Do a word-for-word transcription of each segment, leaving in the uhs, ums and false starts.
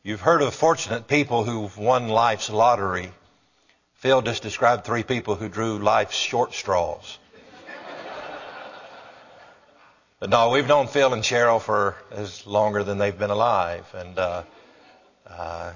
You've heard of fortunate people who've won life's lottery. Phil just described three people who drew life's short straws. But no, we've known Phil and Cheryl for as longer than they've been alive. And uh, uh,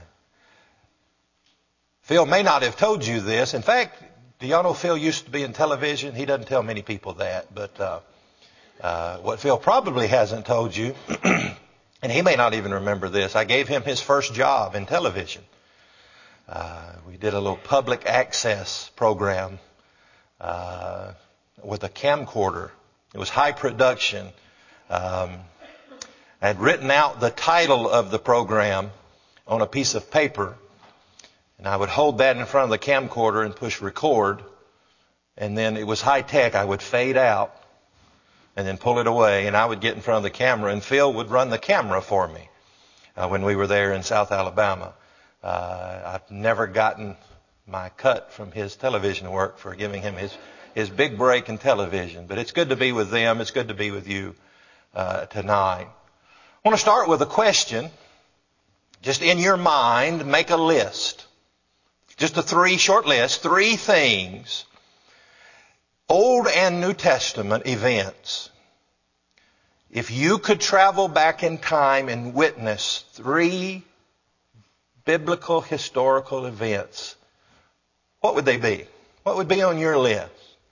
Phil may not have told you this. In fact, do y'all know Phil used to be in television? He doesn't tell many people that. But uh, uh, what Phil probably hasn't told you, and he may not even remember this, I gave him his first job in television. Uh, we did a little public access program uh, with a camcorder. It was high production. Um, I had written out the title of the program on a piece of paper, and I would hold that in front of the camcorder and push record, and then it was high tech. I would fade out and then pull it away, and I would get in front of the camera, and Phil would run the camera for me uh, when we were there in South Alabama. Uh, I've never gotten my cut from his television work for giving him his his big break in television. But it's good to be with them. It's good to be with you uh, tonight. I want to start with a question. Just in your mind, make a list. Just a three short list. Three things. Old and New Testament events. If you could travel back in time and witness three biblical historical events, what would they be? What would be on your list?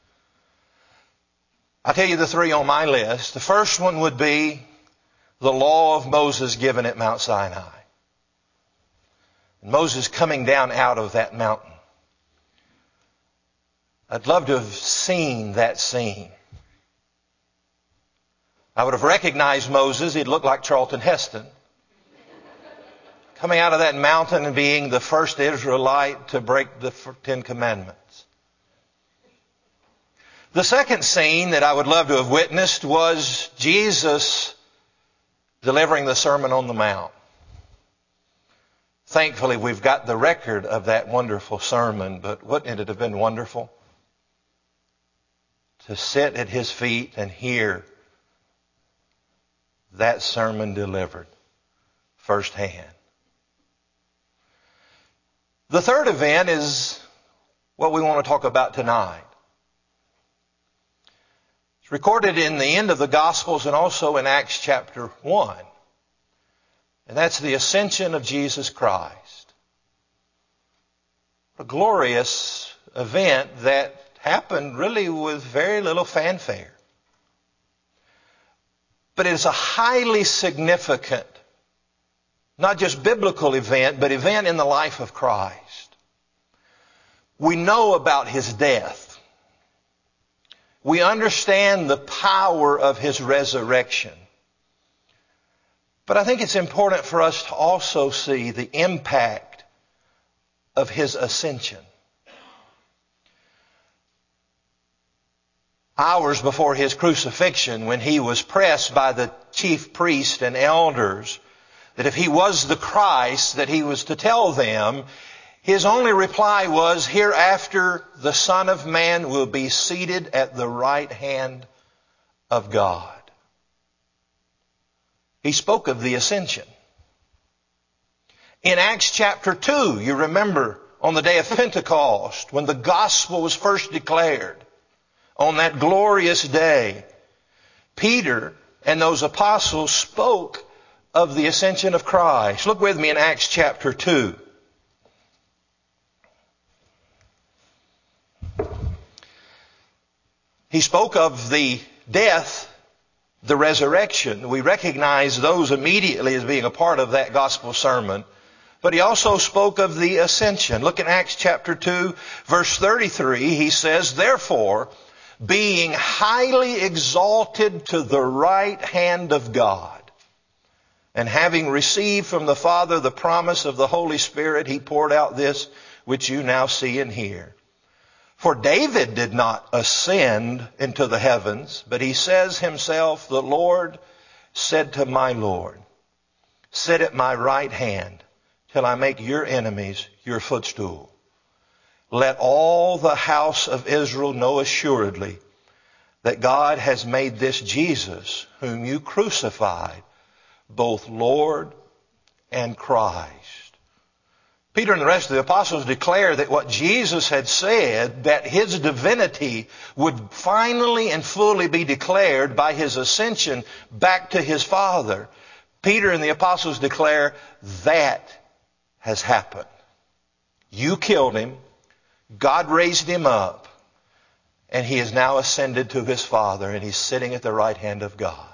I'll tell you the three on my list. The first one would be the law of Moses given at Mount Sinai. Moses coming down out of that mountain. I'd love to have seen that scene. I would have recognized Moses. He'd look like Charlton Heston. Coming out of that mountain and being the first Israelite to break the Ten Commandments. The second scene that I would love to have witnessed was Jesus delivering the Sermon on the Mount. Thankfully, we've got the record of that wonderful sermon, but wouldn't it have been wonderful to sit at his feet and hear that sermon delivered firsthand? The third event is what we want to talk about tonight. It's recorded in the end of the Gospels and also in Acts chapter one. And that's the ascension of Jesus Christ. A glorious event that happened really with very little fanfare. But it is a highly significant, not just biblical event, but event in the life of Christ. We know about His death. We understand the power of His resurrection. But I think it's important for us to also see the impact of His ascension. Hours before His crucifixion, when He was pressed by the chief priests and elders that if He was the Christ, that He was to tell them, His only reply was, hereafter the Son of Man will be seated at the right hand of God. He spoke of the ascension. In Acts chapter two, you remember on the day of Pentecost, when the gospel was first declared, on that glorious day, Peter and those apostles spoke of the ascension of Christ. Look with me in Acts chapter two. He spoke of the death, the resurrection. We recognize those immediately as being a part of that gospel sermon. But he also spoke of the ascension. Look in Acts chapter two, verse thirty-three. He says, therefore, being highly exalted to the right hand of God, and having received from the Father the promise of the Holy Spirit, He poured out this which you now see and hear. For David did not ascend into the heavens, but he says himself, the Lord said to my Lord, sit at my right hand till I make your enemies your footstool. Let all the house of Israel know assuredly that God has made this Jesus, whom you crucified, both Lord and Christ. Peter and the rest of the apostles declare that what Jesus had said, that His divinity would finally and fully be declared by His ascension back to His Father. Peter and the apostles declare that has happened. You killed Him. God raised Him up. And He is now ascended to His Father, and He's sitting at the right hand of God.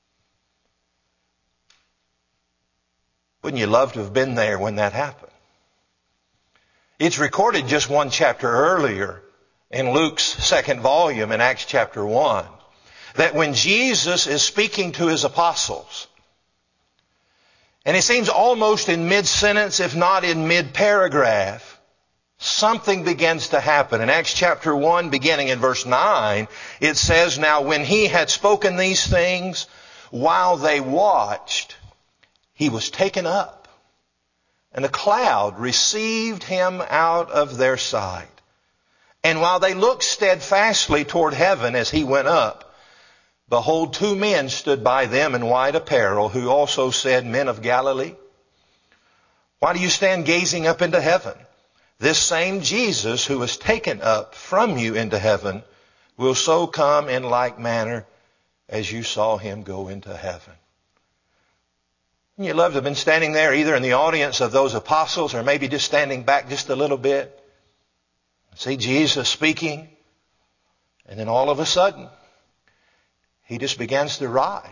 Wouldn't you love to have been there when that happened? It's recorded just one chapter earlier in Luke's second volume in Acts chapter one, that when Jesus is speaking to His apostles, and it seems almost in mid-sentence, if not in mid-paragraph, something begins to happen. In Acts chapter one, beginning in verse nine, it says, "Now when He had spoken these things, while they watched, He was taken up, and a cloud received Him out of their sight. And while they looked steadfastly toward heaven as He went up, behold, two men stood by them in white apparel, who also said, 'Men of Galilee, why do you stand gazing up into heaven? This same Jesus who was taken up from you into heaven will so come in like manner as you saw Him go into heaven.'" You'd love to have been standing there either in the audience of those apostles or maybe just standing back just a little bit. See Jesus speaking. And then all of a sudden, He just begins to rise.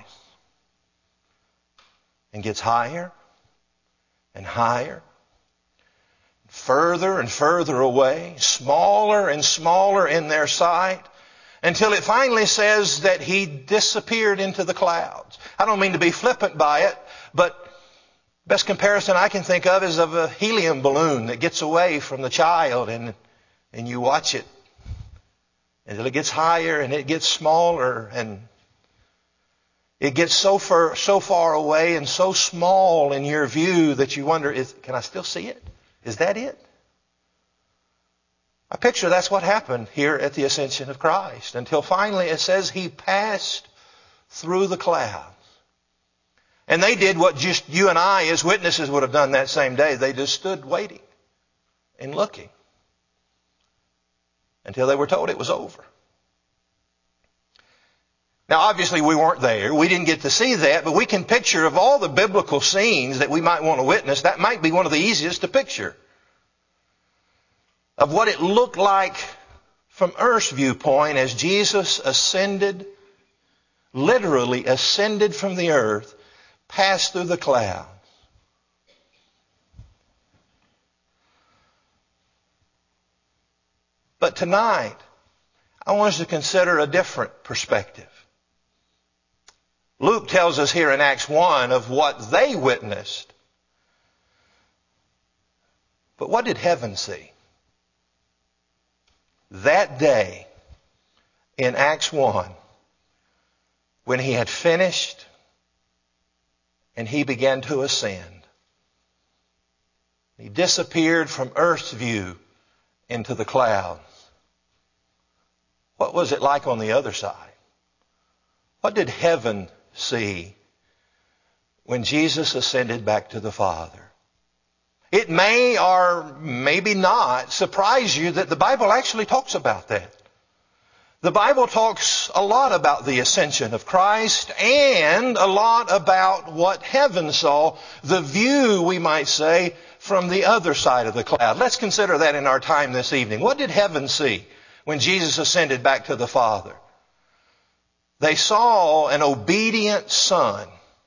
And gets higher and higher. Further and further away. Smaller and smaller in their sight. Until it finally says that He disappeared into the clouds. I don't mean to be flippant by it, but best comparison I can think of is of a helium balloon that gets away from the child, and and you watch it until it gets higher and it gets smaller, and it gets so far so far away and so small in your view that you wonder, is can I still see it? Is that it? I picture that's what happened here at the ascension of Christ, until finally it says He passed through the clouds. And they did what just you and I as witnesses would have done that same day. They just stood waiting and looking until they were told it was over. Now obviously we weren't there. We didn't get to see that, but we can picture, of all the biblical scenes that we might want to witness, that might be one of the easiest to picture. Of what it looked like from Earth's viewpoint as Jesus ascended, literally ascended from the earth, passed through the clouds. But tonight, I want us to consider a different perspective. Luke tells us here in Acts one of what they witnessed. But what did heaven see? That day in Acts one, when He had finished and He began to ascend, He disappeared from earth's view into the clouds. What was it like on the other side? What did heaven see when Jesus ascended back to the Father? It may or maybe not surprise you that the Bible actually talks about that. The Bible talks a lot about the ascension of Christ and a lot about what heaven saw, the view, we might say, from the other side of the cloud. Let's consider that in our time this evening. What did heaven see when Jesus ascended back to the Father? They saw an obedient Son.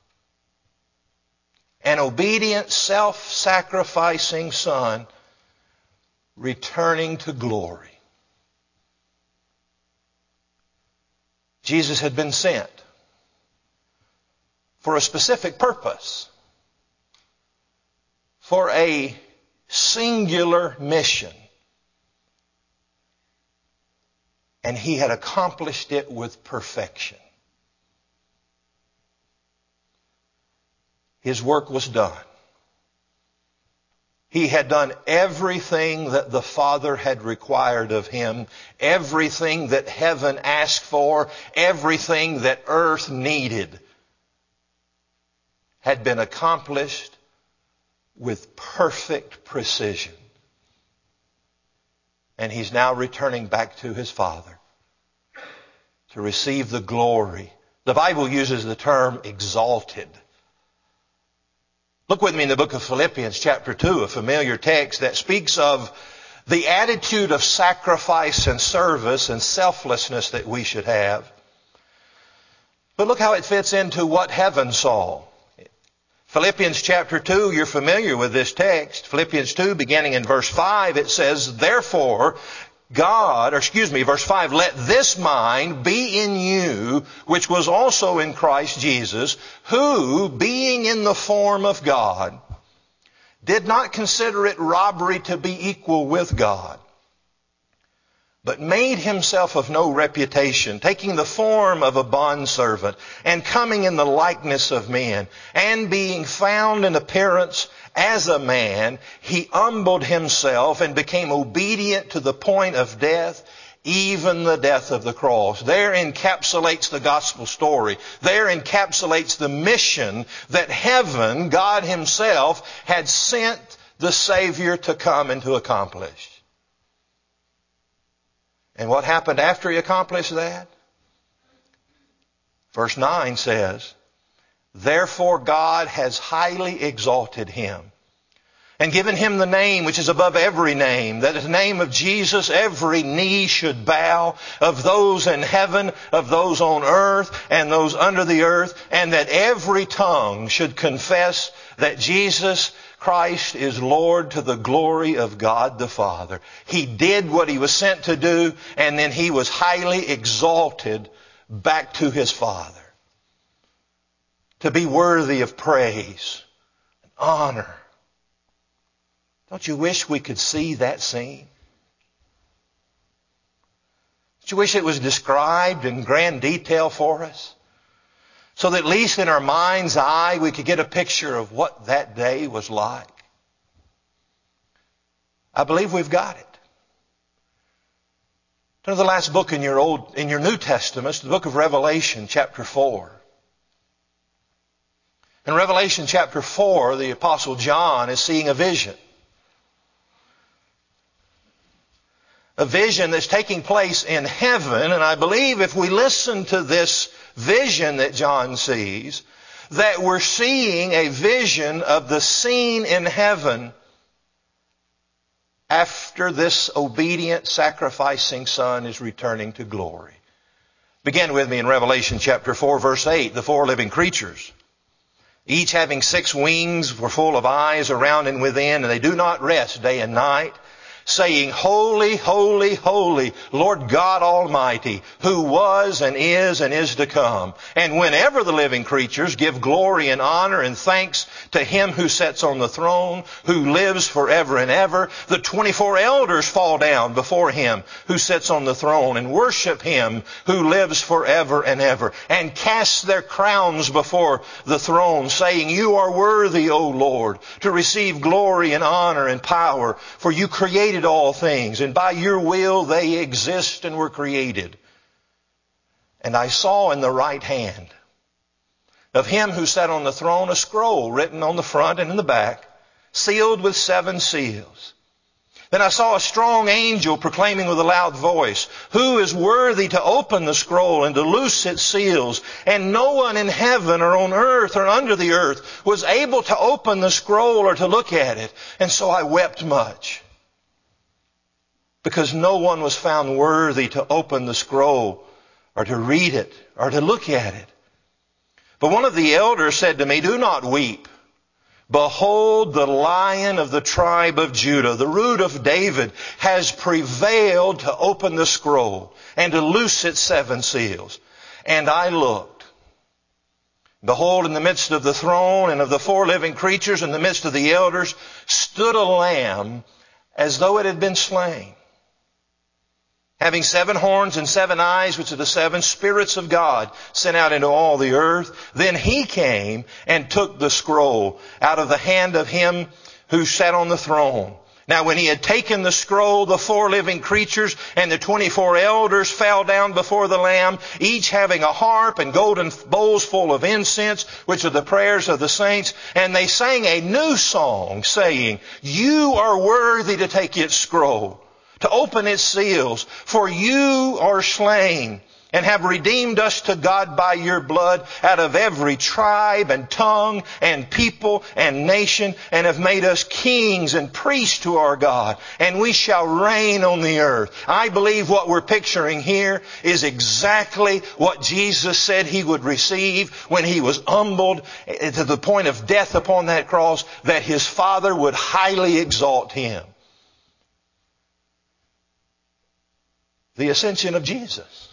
An obedient, self-sacrificing Son returning to glory. Jesus had been sent for a specific purpose, for a singular mission. And He had accomplished it with perfection. His work was done. He had done everything that the Father had required of Him, everything that heaven asked for, everything that earth needed had been accomplished with perfect precision. And He's now returning back to His Father to receive the glory. The Bible uses the term exalted. Look with me in the book of Philippians chapter two, a familiar text that speaks of the attitude of sacrifice and service and selflessness that we should have. But look how it fits into what heaven saw. Philippians chapter two, you're familiar with this text. Philippians two, beginning in verse five, it says, therefore, God, or excuse me, verse five, let this mind be in you, which was also in Christ Jesus, who, being in the form of God, did not consider it robbery to be equal with God, but made Himself of no reputation, taking the form of a bondservant, and coming in the likeness of men, and being found in appearance as a man, He humbled Himself and became obedient to the point of death, even the death of the cross. There encapsulates the gospel story. There encapsulates the mission that heaven, God Himself, had sent the Savior to come and to accomplish. And what happened after He accomplished that? Verse nine says, therefore God has highly exalted Him and given Him the name which is above every name, that at the name of Jesus every knee should bow, of those in heaven, of those on earth, and those under the earth, and that every tongue should confess that Jesus Christ is Lord, to the glory of God the Father. He did what He was sent to do, and then He was highly exalted back to His Father to be worthy of praise and honor. Don't you wish we could see that scene? Don't you wish it was described in grand detail for us? So that at least in our mind's eye we could get a picture of what that day was like. I believe we've got it. Turn to the last book in your old, in your New Testament, the book of Revelation, chapter four. In Revelation chapter four, the Apostle John is seeing a vision. A vision that's taking place in heaven, and I believe if we listen to this vision that John sees, that we're seeing a vision of the scene in heaven after this obedient, sacrificing Son is returning to glory. Begin with me in Revelation chapter four, verse eight. The four living creatures, each having six wings, were full of eyes around and within, and they do not rest day and night, saying, holy, holy, holy, Lord God Almighty, who was and is and is to come. And whenever the living creatures give glory and honor and thanks to Him who sits on the throne, who lives forever and ever, the twenty-four elders fall down before Him who sits on the throne and worship Him who lives forever and ever, and cast their crowns before the throne, saying, you are worthy, O Lord, to receive glory and honor and power, for you created all things, and by your will they exist and were created. And I saw in the right hand of Him who sat on the throne a scroll written on the front and in the back, sealed with seven seals. Then I saw a strong angel proclaiming with a loud voice, who is worthy to open the scroll and to loose its seals? And no one in heaven or on earth or under the earth was able to open the scroll or to look at it. And so I wept much, because no one was found worthy to open the scroll or to read it or to look at it. But one of the elders said to me, do not weep. Behold, the Lion of the tribe of Judah, the Root of David, has prevailed to open the scroll and to loose its seven seals. And I looked. Behold, in the midst of the throne and of the four living creatures, in the midst of the elders, stood a lamb as though it had been slain, having seven horns and seven eyes, which are the seven spirits of God sent out into all the earth. Then He came and took the scroll out of the hand of Him who sat on the throne. Now when he had taken the scroll, the four living creatures and the twenty-four elders fell down before the Lamb, each having a harp and golden bowls full of incense, which are the prayers of the saints. And they sang a new song, saying, "You are worthy to take its scroll, to open its seals, for you are slain and have redeemed us to God by your blood out of every tribe and tongue and people and nation, and have made us kings and priests to our God, and we shall reign on the earth." I believe what we're picturing here is exactly what Jesus said he would receive when he was humbled to the point of death upon that cross, that his Father would highly exalt him. The ascension of Jesus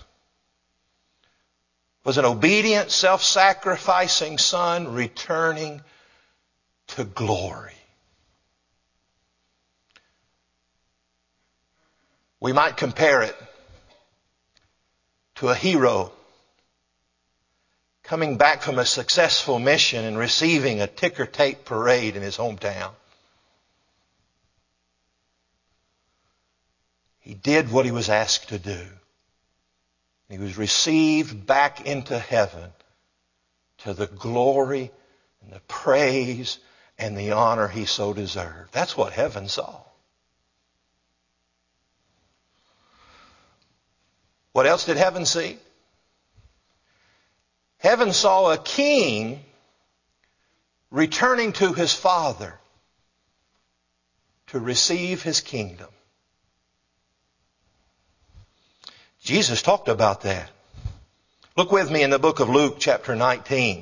was an obedient, self-sacrificing Son returning to glory. We might compare it to a hero coming back from a successful mission and receiving a ticker tape parade in his hometown. He did what he was asked to do. He was received back into heaven to the glory and the praise and the honor he so deserved. That's what heaven saw. What else did heaven see? Heaven saw a king returning to his Father to receive his kingdom. Jesus talked about that. Look with me in the book of Luke, chapter nineteen.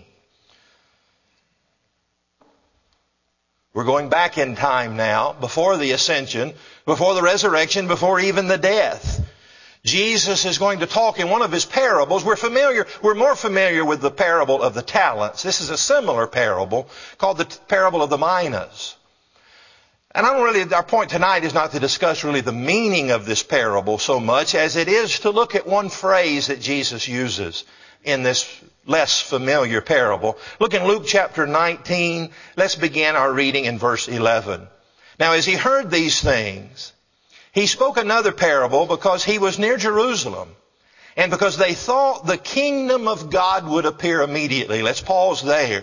We're going back in time now, before the ascension, before the resurrection, before even the death. Jesus is going to talk in one of his parables. We're familiar, we're more familiar with the parable of the talents. This is a similar parable called the parable of the minas. And I don't really, our point tonight is not to discuss really the meaning of this parable so much as it is to look at one phrase that Jesus uses in this less familiar parable. Look in Luke chapter nineteen. Let's begin our reading in verse eleven. Now as he heard these things, he spoke another parable because he was near Jerusalem and because they thought the kingdom of God would appear immediately. Let's pause there.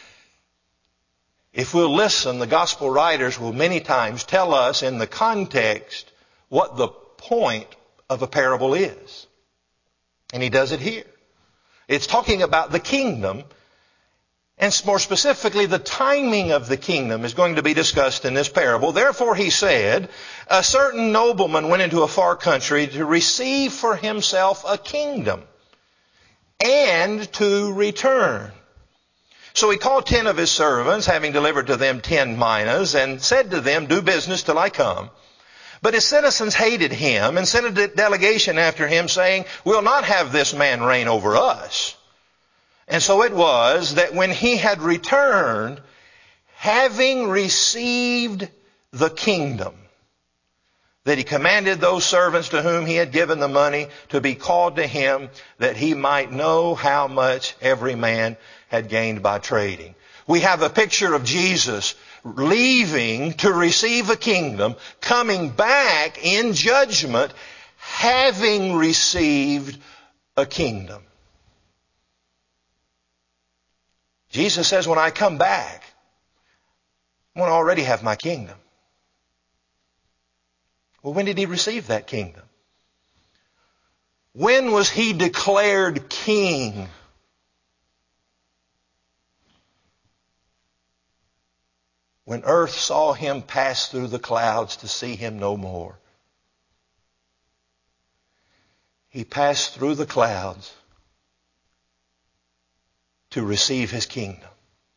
If we'll listen, the gospel writers will many times tell us in the context what the point of a parable is. And he does it here. It's talking about the kingdom, and more specifically, the timing of the kingdom is going to be discussed in this parable. Therefore, he said, a certain nobleman went into a far country to receive for himself a kingdom and to return. So he called ten of his servants, having delivered to them ten minas, and said to them, "Do business till I come." But his citizens hated him and sent a delegation after him, saying, "We'll not have this man reign over us." And so it was that when he had returned, having received the kingdom, that he commanded those servants to whom he had given the money to be called to him, that he might know how much every man had gained by trading. We have a picture of Jesus leaving to receive a kingdom, coming back in judgment, having received a kingdom. Jesus says, when I come back, I'm going to already have my kingdom. Well, when did he receive that kingdom? When was he declared king? When earth saw him pass through the clouds to see him no more. He passed through the clouds to receive his kingdom.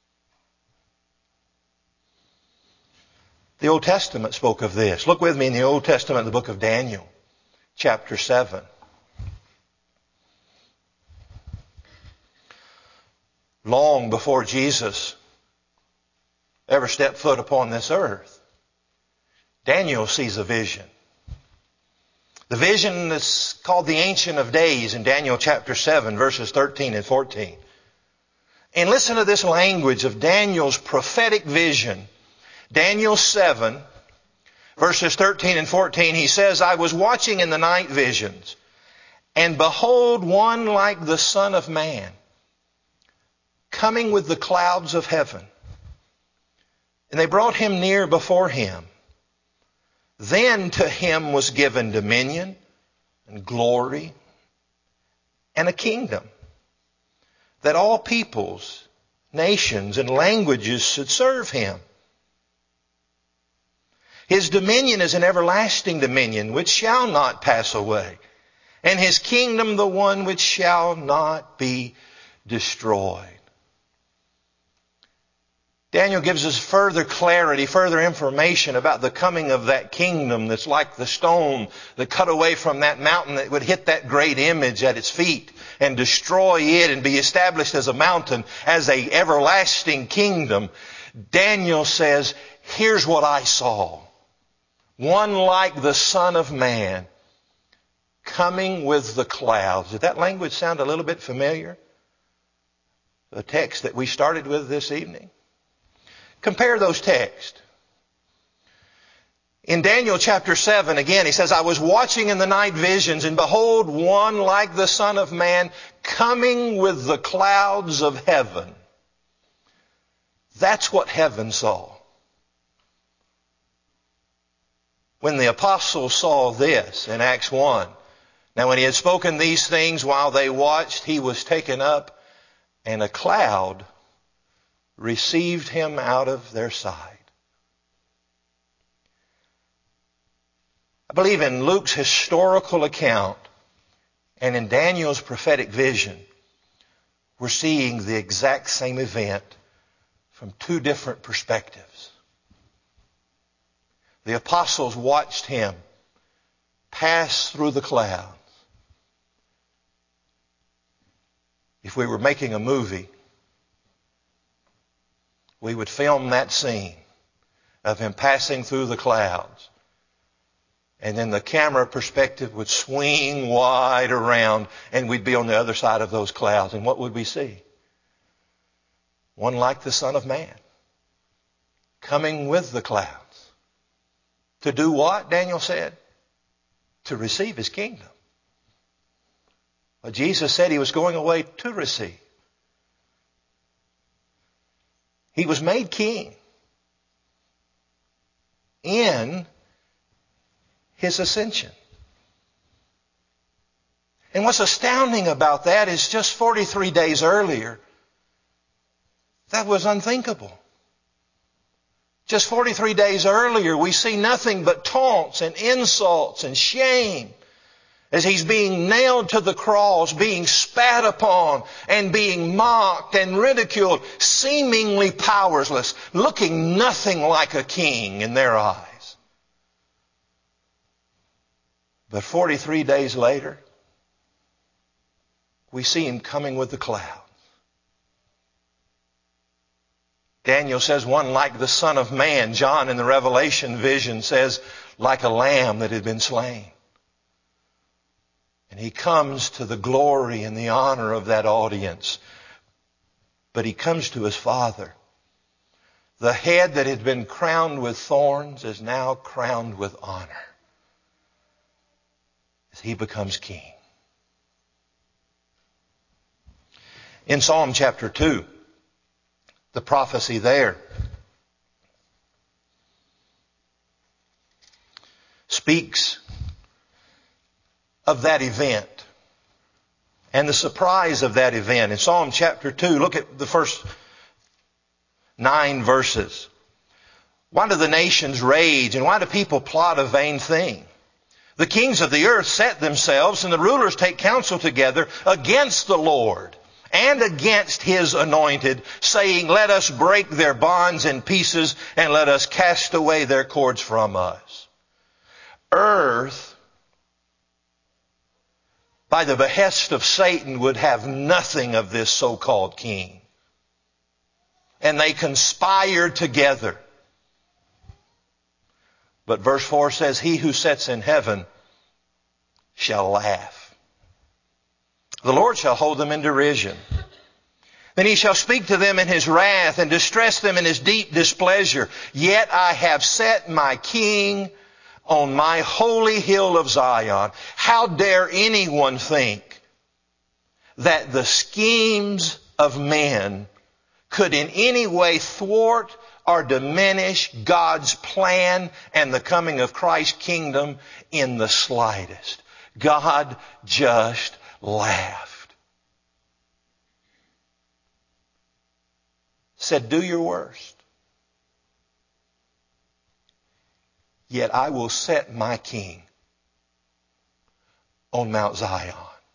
The Old Testament spoke of this. Look with me in the Old Testament, the book of Daniel, chapter seven. Long before Jesus ever stepped foot upon this earth, Daniel sees a vision. The vision is called the Ancient of Days in Daniel chapter seven, verses thirteen and fourteen. And listen to this language of Daniel's prophetic vision. Daniel seven, Verses thirteen and fourteen, he says, I was watching in the night visions, and behold, one like the Son of Man, coming with the clouds of heaven. And they brought him near before him. Then to him was given dominion and glory and a kingdom, that all peoples, nations, and languages should serve him. His dominion is an everlasting dominion which shall not pass away, and his kingdom the one which shall not be destroyed. Daniel gives us further clarity, further information about the coming of that kingdom that's like the stone that cut away from that mountain that would hit that great image at its feet and destroy it and be established as a mountain, as a everlasting kingdom. Daniel says, here's what I saw. One like the Son of Man, coming with the clouds. Did that language sound a little bit familiar? The text that we started with this evening. Compare those texts. In Daniel chapter seven, again, he says, I was watching in the night visions, and behold, one like the Son of Man, coming with the clouds of heaven. That's what heaven saw. When the apostles saw this in Acts one, now when he had spoken these things while they watched, he was taken up, and a cloud received him out of their sight. I believe in Luke's historical account and in Daniel's prophetic vision, we're seeing the exact same event from two different perspectives. The apostles watched him pass through the clouds. If we were making a movie, we would film that scene of him passing through the clouds. And then the camera perspective would swing wide around, and we'd be on the other side of those clouds. And what would we see? One like the Son of Man, coming with the clouds. To do what, Daniel said? To receive his kingdom. Well, Jesus said he was going away to receive. He was made king in his ascension. And what's astounding about that is just forty-three days earlier, that was unthinkable. Just forty-three days earlier, we see nothing but taunts and insults and shame as he's being nailed to the cross, being spat upon and being mocked and ridiculed, seemingly powerless, looking nothing like a king in their eyes. But forty-three days later, we see him coming with the clouds. Daniel says one like the Son of Man. John in the Revelation vision says like a lamb that had been slain. And he comes to the glory and the honor of that audience. But he comes to his Father. The head that had been crowned with thorns is now crowned with honor as he becomes king. In Psalm chapter two, the prophecy there speaks of that event and the surprise of that event. In Psalm chapter two, look at the first nine verses. Why do the nations rage, and why do people plot a vain thing? The kings of the earth set themselves, and the rulers take counsel together against the Lord and against his anointed, saying, let us break their bonds in pieces, and let us cast away their cords from us. Earth, by the behest of Satan, would have nothing of this so-called king. And they conspired together. But verse four says, he who sits in heaven shall laugh. The Lord shall hold them in derision. Then he shall speak to them in his wrath and distress them in his deep displeasure. Yet I have set my king on my holy hill of Zion. How dare anyone think that the schemes of men could in any way thwart or diminish God's plan and the coming of Christ's kingdom in the slightest. God just laughed. Said, do your worst. Yet I will set my king on Mount Zion.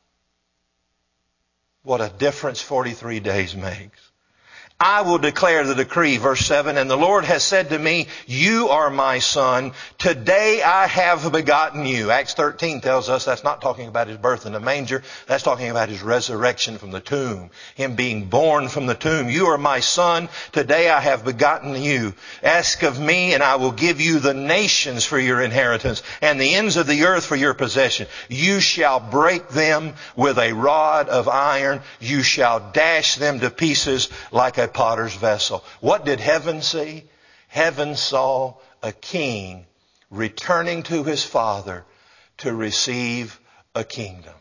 What a difference forty-three days makes. I will declare the decree, verse seven, and the Lord has said to me, you are my son. Today I have begotten you. Acts thirteen tells us that's not talking about his birth in the manger. That's talking about his resurrection from the tomb. Him being born from the tomb. You are my son. Today I have begotten you. Ask of me and I will give you the nations for your inheritance and the ends of the earth for your possession. You shall break them with a rod of iron. You shall dash them to pieces like a potter's vessel. What did heaven see? Heaven saw a king returning to his father to receive a kingdom.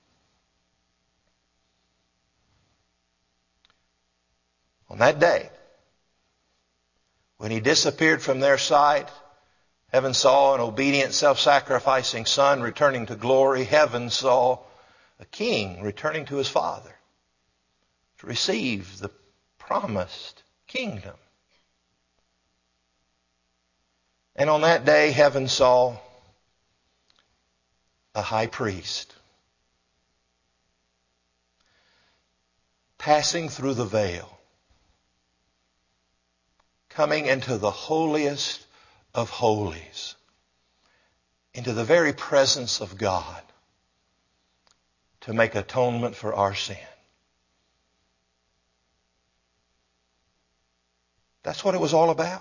On that day, when he disappeared from their sight, heaven saw an obedient, self-sacrificing son returning to glory. Heaven saw a king returning to his father to receive the promised kingdom. And on that day, heaven saw a high priest passing through the veil, coming into the holiest of holies, into the very presence of God to make atonement for our sin. That's what it was all about.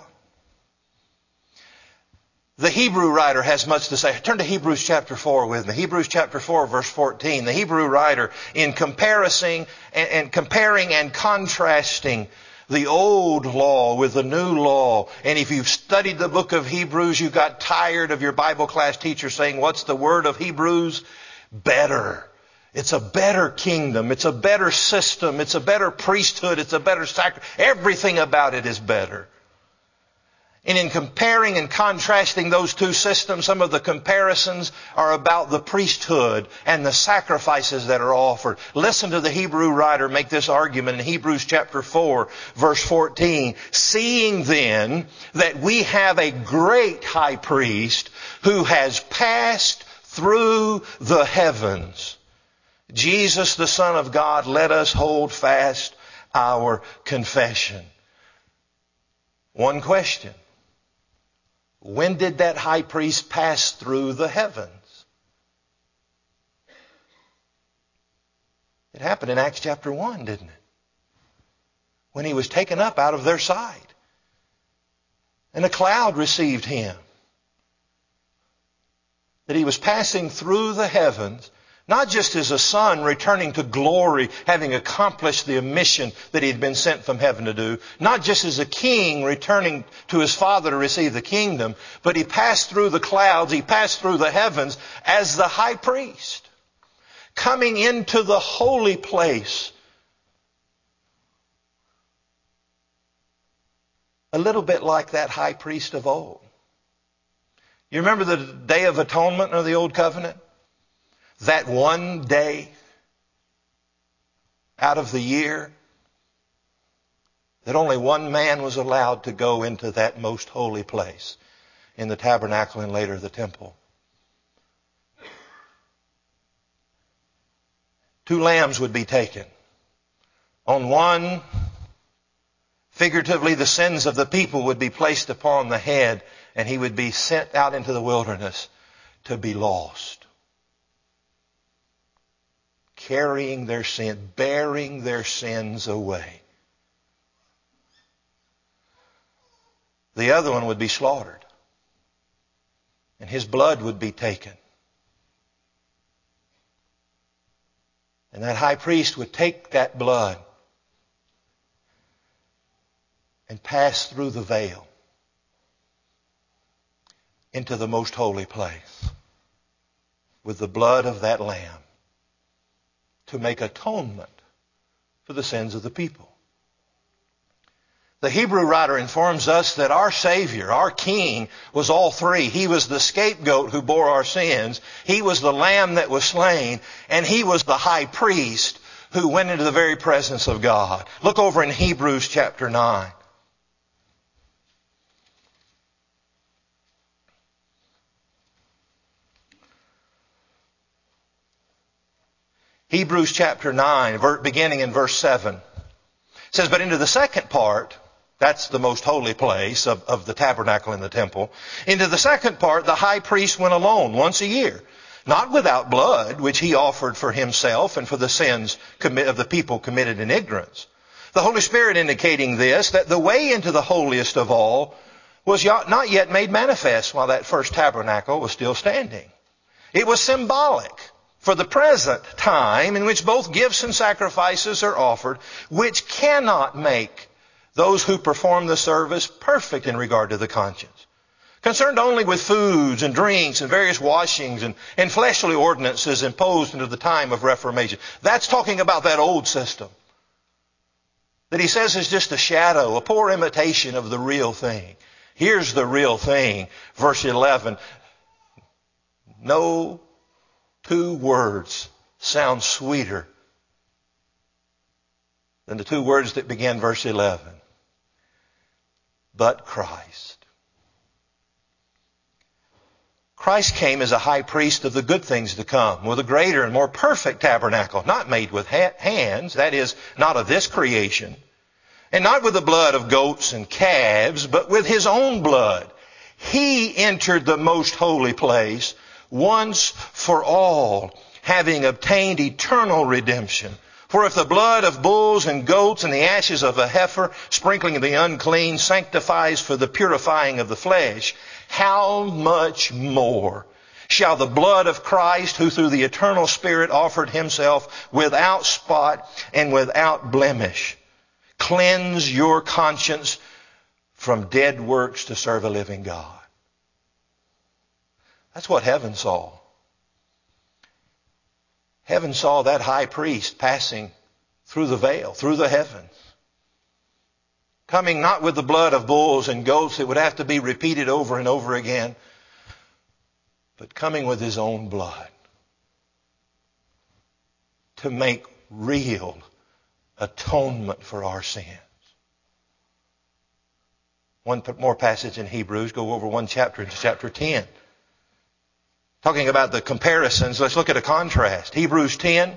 The Hebrew writer has much to say. Turn to Hebrews chapter four with me. Hebrews chapter four, verse fourteen. The Hebrew writer, in comparing and, and comparing and contrasting the old law with the new law. And if you've studied the book of Hebrews, you got tired of your Bible class teacher saying, what's the word of Hebrews? Better. It's a better kingdom. It's a better system. It's a better priesthood. It's a better sacrifice. Everything about it is better. And in comparing and contrasting those two systems, some of the comparisons are about the priesthood and the sacrifices that are offered. Listen to the Hebrew writer make this argument in Hebrews chapter four, verse fourteen. Seeing then that we have a great high priest who has passed through the heavens, Jesus, the Son of God, let us hold fast our confession. One question. When did that high priest pass through the heavens? It happened in Acts chapter one, didn't it? When he was taken up out of their sight. And a cloud received him. That he was passing through the heavens, not just as a son returning to glory, having accomplished the mission that he had been sent from heaven to do. Not just as a king returning to his father to receive the kingdom, but he passed through the clouds, he passed through the heavens as the high priest, coming into the holy place. A little bit like that high priest of old. You remember the Day of Atonement of the Old Covenant? That one day out of the year that only one man was allowed to go into that most holy place in the tabernacle and later the temple. Two lambs would be taken. On one, figuratively, the sins of the people would be placed upon the head, and he would be sent out into the wilderness to be lost. Carrying their sin, bearing their sins away. The other one would be slaughtered. And his blood would be taken. And that high priest would take that blood and pass through the veil. into the most holy place with the blood of that lamb to make atonement for the sins of the people. The Hebrew writer informs us that our Savior, our King, was all three. He was the scapegoat who bore our sins. He was the lamb that was slain. And He was the high priest who went into the very presence of God. Look over in Hebrews chapter nine. Hebrews chapter nine, beginning in verse seven. It says, but into the second part, that's the most holy place of, of the tabernacle in the temple. Into the second part, the high priest went alone once a year, not without blood, which he offered for himself and for the sins of the people committed in ignorance. The Holy Spirit indicating this, that the way into the holiest of all was not yet made manifest while that first tabernacle was still standing. It was symbolic for the present time in which both gifts and sacrifices are offered, which cannot make those who perform the service perfect in regard to the conscience. Concerned only with foods and drinks and various washings and, and fleshly ordinances imposed into the time of Reformation. That's talking about that old system that he says is just a shadow, a poor imitation of the real thing. Here's the real thing. Verse eleven. No two words sound sweeter than the two words that began verse eleven. But Christ. Christ came as a high priest of the good things to come, with a greater and more perfect tabernacle, not made with ha- hands, that is, not of this creation, and not with the blood of goats and calves, but with His own blood. He entered the most holy place once for all, having obtained eternal redemption. For if the blood of bulls and goats and the ashes of a heifer, sprinkling of the unclean, sanctifies for the purifying of the flesh, how much more shall the blood of Christ, who through the eternal Spirit offered Himself without spot and without blemish, cleanse your conscience from dead works to serve a living God? That's what heaven saw. Heaven saw that high priest passing through the veil, through the heavens. Coming not with the blood of bulls and goats that would have to be repeated over and over again, but coming with His own blood to make real atonement for our sins. One more passage in Hebrews, go over one chapter into chapter ten. Talking about the comparisons, let's look at a contrast. Hebrews ten,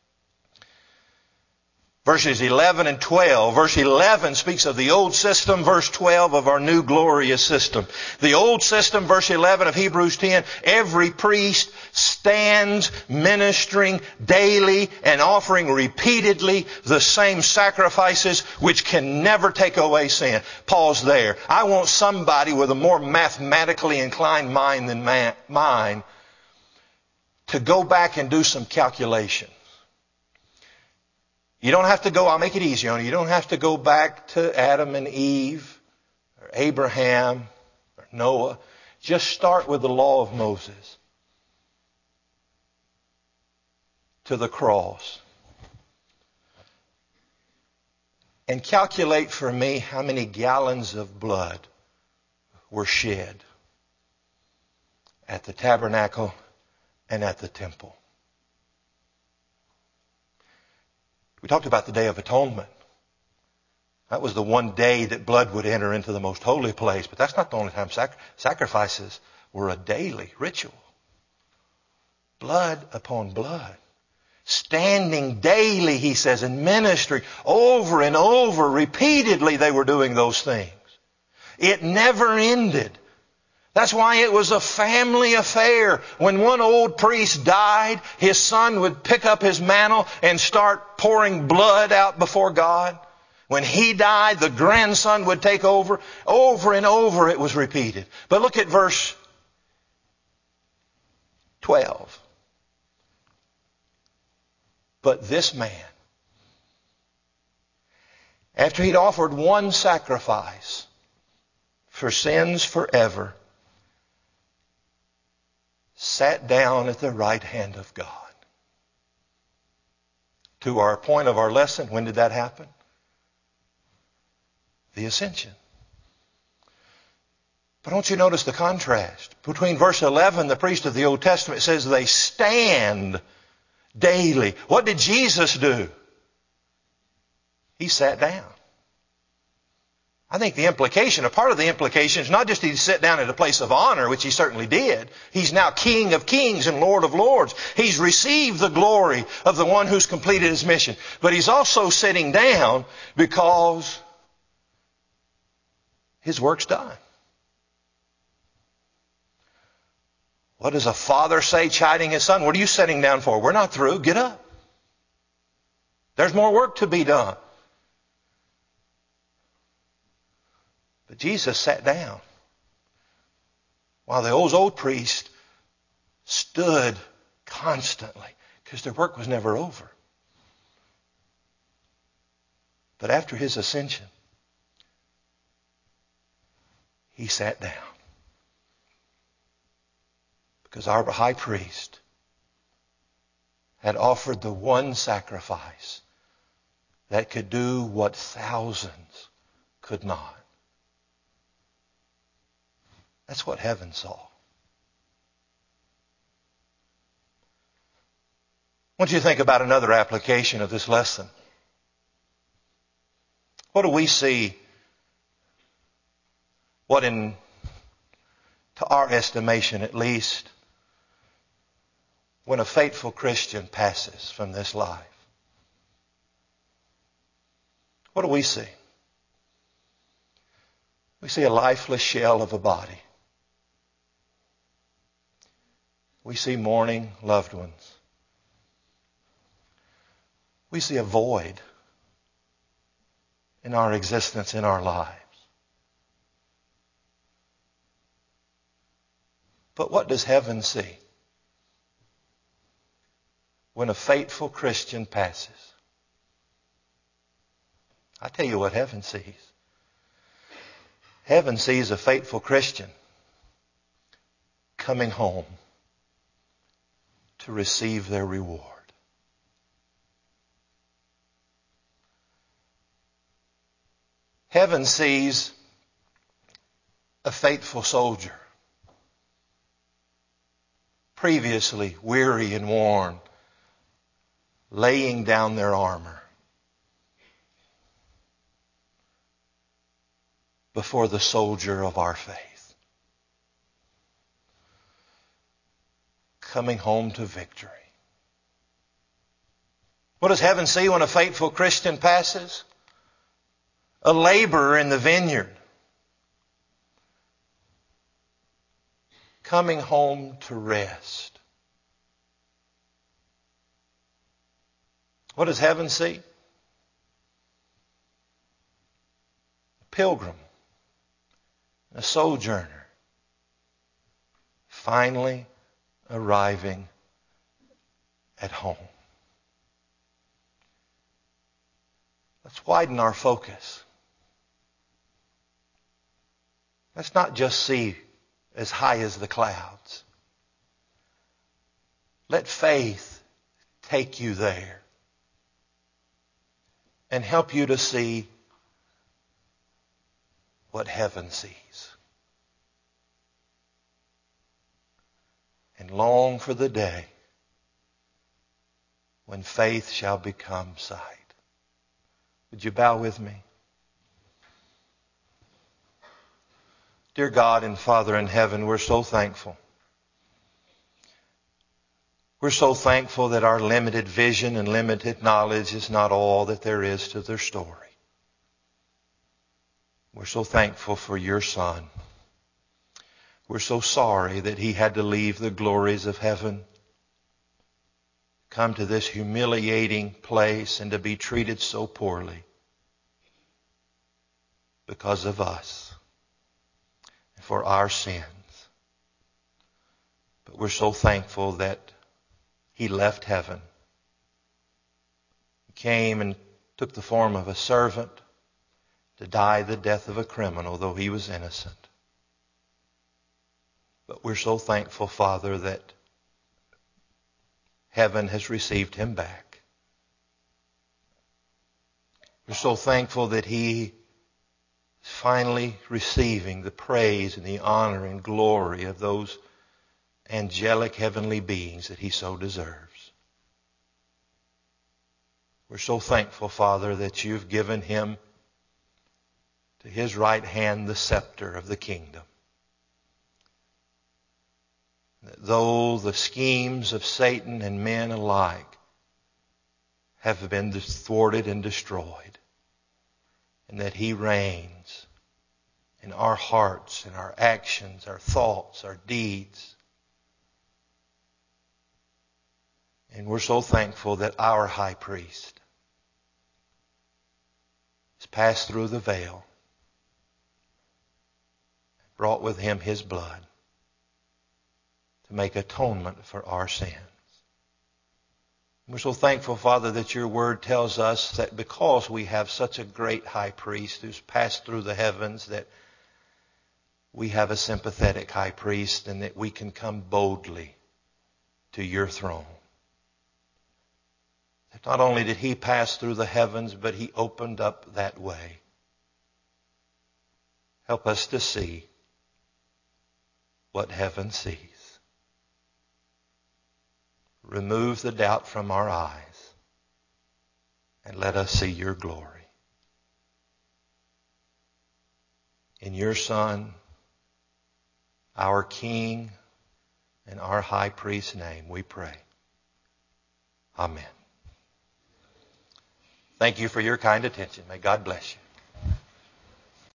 verses eleven and twelve. Verse eleven speaks of the old system. Verse twelve of our new glorious system. The old system, verse eleven of Hebrews ten, every priest stands ministering daily and offering repeatedly the same sacrifices which can never take away sin. Pause there. I want somebody with a more mathematically inclined mind than ma- mine to go back and do some calculations. You don't have to go, I'll make it easy on you. You don't have to go back to Adam and Eve or Abraham or Noah. Just start with the law of Moses to the cross. And calculate for me how many gallons of blood were shed at the tabernacle and at the temple. We talked about the Day of Atonement. That was the one day that blood would enter into the most holy place. But that's not the only time sac- sacrifices were a daily ritual. Blood upon blood. Standing daily, he says, in ministry. Over and over, repeatedly they were doing those things. It never ended. That's why it was a family affair. When one old priest died, his son would pick up his mantle and start pouring blood out before God. When he died, the grandson would take over. Over and over it was repeated. But look at verse twelve. But this man, after he'd offered one sacrifice for sins forever, sat down at the right hand of God. To our point of our lesson, when did that happen? The ascension. But don't you notice the contrast? Between verse eleven, the priest of the Old Testament says they stand daily. What did Jesus do? He sat down. I think the implication, a part of the implication is not just that he sat down at a place of honor, which he certainly did. He's now King of kings and Lord of lords. He's received the glory of the one who's completed his mission. But he's also sitting down because his work's done. What does a father say chiding his son? What are you sitting down for? We're not through. Get up. There's more work to be done. But Jesus sat down while those old priests stood constantly because their work was never over. But after his ascension, he sat down. Because our high priest had offered the one sacrifice that could do what thousands could not. That's what heaven saw. I want you to think about another application of this lesson. What do we see? What in, to our estimation at least, when a faithful Christian passes from this life, what do we see? We see a lifeless shell of a body. We see mourning loved ones. We see a void in our existence, in our lives. But what does heaven see when a faithful Christian passes? I tell you what heaven sees. Heaven sees a faithful Christian coming home to receive their reward. Heaven sees a faithful soldier, previously weary and worn, laying down their armor before the soldier of our faith, coming home to victory. What does heaven see when a faithful Christian passes? A laborer in the vineyard, coming home to rest. What does heaven see? A pilgrim, a sojourner, finally arriving at home. Let's widen our focus. Let's not just see as high as the clouds. Let faith take you there and help you to see what heaven sees. And long for the day when faith shall become sight. Would you bow with me? Dear God and Father in heaven, we're so thankful. We're so thankful that our limited vision and limited knowledge is not all that there is to their story. We're so thankful for your Son. We're so sorry that he had to leave the glories of heaven, come to this humiliating place and to be treated so poorly because of us. For our sins. But we're so thankful that he left heaven, came and took the form of a servant to die the death of a criminal, though he was innocent. But we're so thankful, Father, that heaven has received him back. We're so thankful that he is finally receiving the praise and the honor and glory of those angelic heavenly beings that he so deserves. We're so thankful, Father, that you've given him to his right hand the scepter of the kingdom. That though the schemes of Satan and men alike have been thwarted and destroyed, and that he reigns in our hearts, in our actions, our thoughts, our deeds. And we're so thankful that our high priest has passed through the veil, brought with him his blood to make atonement for our sins. We're so thankful, Father, that your word tells us that because we have such a great high priest who's passed through the heavens, that we have a sympathetic high priest and that we can come boldly to your throne. That not only did he pass through the heavens, but he opened up that way. Help us to see what heaven sees. Remove the doubt from our eyes and let us see your glory. In your Son, our King, and our High Priest's name we pray. Amen. Thank you for your kind attention. May God bless you.